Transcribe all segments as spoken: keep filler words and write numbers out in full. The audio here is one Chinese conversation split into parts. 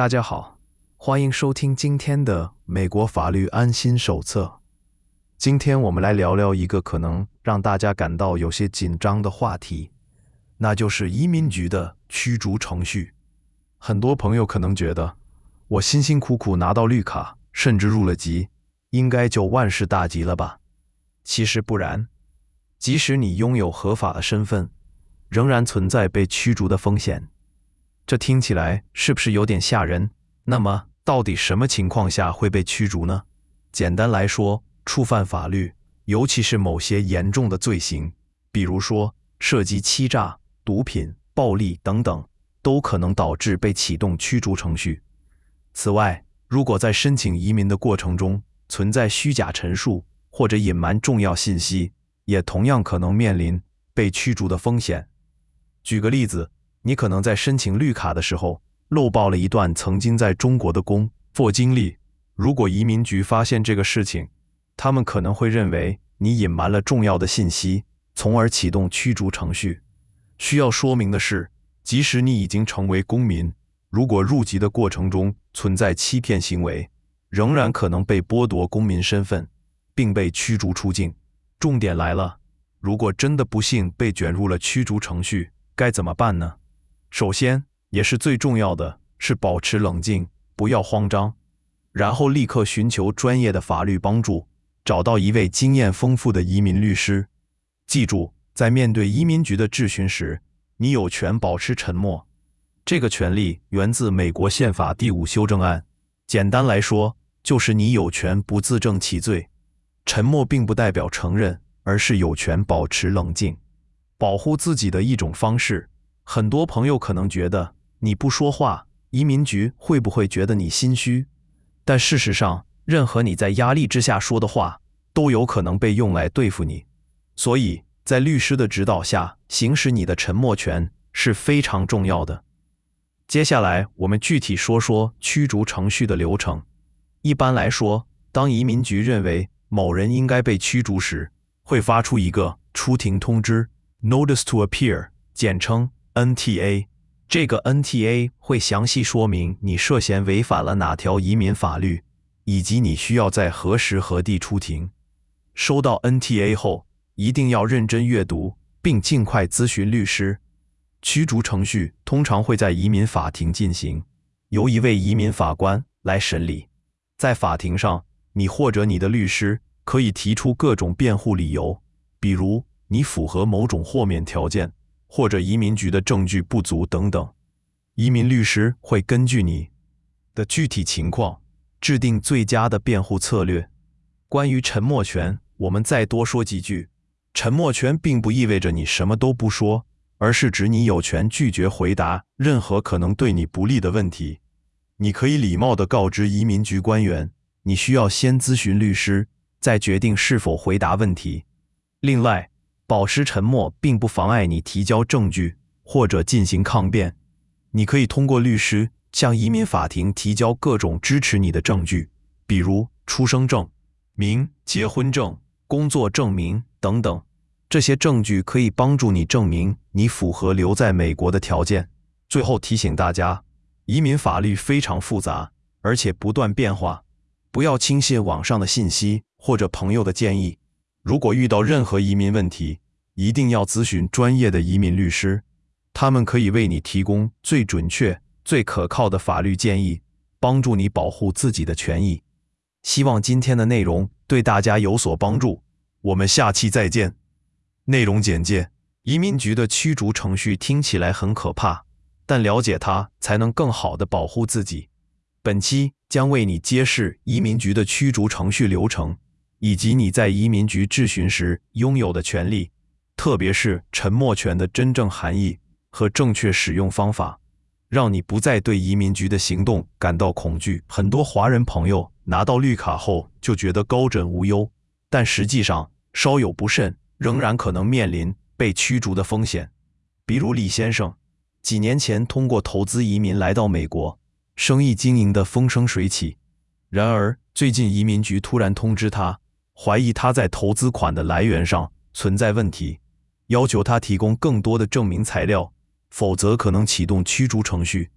大家好，欢迎收听今天的美国法律安心手册。今天我们来聊聊一个可能让大家感到有些紧张的话题，那就是移民局的驱逐程序。很多朋友可能觉得，我辛辛苦苦拿到绿卡，甚至入了籍，应该就万事大吉了吧？其实不然，即使你拥有合法的身份，仍然存在被驱逐的风险。这听起来是不是有点吓人？那么，到底什么情况下会被驱逐呢？简单来说，触犯法律，尤其是某些严重的罪行，比如说涉及欺诈、毒品、暴力等等，都可能导致被启动驱逐程序。此外，如果在申请移民的过程中存在虚假陈述或者隐瞒重要信息，也同样可能面临被驱逐的风险。举个例子，你可能在申请绿卡的时候漏报了一段曾经在中国的工作经历，如果移民局发现这个事情，他们可能会认为你隐瞒了重要的信息，从而启动驱逐程序。需要说明的是，即使你已经成为公民，如果入籍的过程中存在欺骗行为，仍然可能被剥夺公民身份，并被驱逐出境。重点来了，如果真的不幸被卷入了驱逐程序，该怎么办呢？首先，也是最重要的是保持冷静，不要慌张，然后立刻寻求专业的法律帮助，找到一位经验丰富的移民律师。记住，在面对移民局的质询时，你有权保持沉默。这个权利源自美国宪法第五修正案。简单来说，就是你有权不自证其罪。沉默并不代表承认，而是有权保持冷静，保护自己的一种方式。很多朋友可能觉得，你不说话，移民局会不会觉得你心虚？但事实上，任何你在压力之下说的话，都有可能被用来对付你。所以，在律师的指导下，行使你的沉默权是非常重要的。接下来，我们具体说说驱逐程序的流程。一般来说，当移民局认为某人应该被驱逐时，会发出一个出庭通知 （Notice to Appear）， 简称N T A。 这个 N T A 会详细说明你涉嫌违反了哪条移民法律，以及你需要在何时何地出庭。收到 N T A 后，一定要认真阅读，并尽快咨询律师。驱逐程序通常会在移民法庭进行，由一位移民法官来审理。在法庭上，你或者你的律师可以提出各种辩护理由，比如你符合某种豁免条件，或者移民局的证据不足等等。移民律师会根据你的具体情况，制定最佳的辩护策略。关于沉默权，我们再多说几句。沉默权并不意味着你什么都不说，而是指你有权拒绝回答任何可能对你不利的问题。你可以礼貌地告知移民局官员，你需要先咨询律师，再决定是否回答问题。另外，保持沉默并不妨碍你提交证据或者进行抗辩。你可以通过律师向移民法庭提交各种支持你的证据，比如出生证明、结婚证、工作证明等等。这些证据可以帮助你证明你符合留在美国的条件。最后提醒大家，移民法律非常复杂，而且不断变化，不要轻信网上的信息或者朋友的建议。如果遇到任何移民问题，一定要咨询专业的移民律师，他们可以为你提供最准确、最可靠的法律建议，帮助你保护自己的权益。希望今天的内容对大家有所帮助，我们下期再见。内容简介：移民局的驱逐程序听起来很可怕，但了解它才能更好地保护自己。本期将为你揭示移民局的驱逐程序流程，以及你在移民局质询时拥有的权利，特别是沉默权的真正含义和正确使用方法，让你不再对移民局的行动感到恐惧。很多华人朋友拿到绿卡后就觉得高枕无忧，但实际上稍有不慎，仍然可能面临被驱逐的风险。比如李先生，几年前通过投资移民来到美国，生意经营得风生水起。然而，最近移民局突然通知他，怀疑他在投资款的来源上存在问题，要求他提供更多的证明材料，否则可能启动驱逐程序。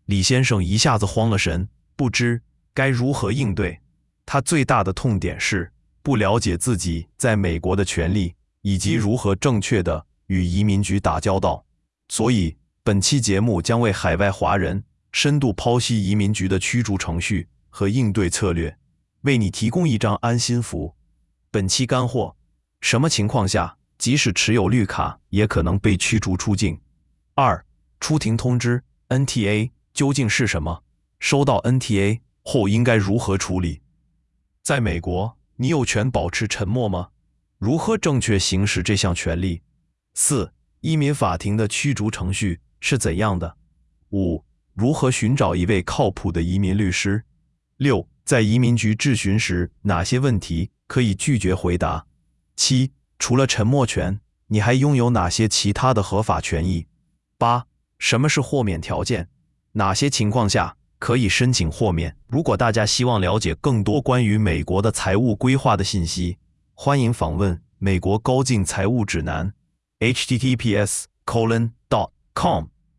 李先生一下子慌了神，不知该如何应对。他最大的痛点是不了解自己在美国的权利，以及如何正确的与移民局打交道。所以，本期节目将为海外华人深度剖析移民局的驱逐程序和应对策略，为你提供一张安心符。本期干货：什么情况下，即使持有绿卡，也可能被驱逐出境？二、出庭通知 N T A 究竟是什么？收到 N T A 后应该如何处理？在美国，你有权保持沉默吗？如何正确行使这项权利？四、移民法庭的驱逐程序是怎样的？五、如何寻找一位靠谱的移民律师？六、在移民局质询时，哪些问题可以拒绝回答？七、除了沉默权，你还拥有哪些其他的合法权益？八、什么是豁免条件？哪些情况下可以申请豁免？如果大家希望了解更多关于美国的财务规划的信息，欢迎访问美国高净财务指南 H T T P S colon dot com。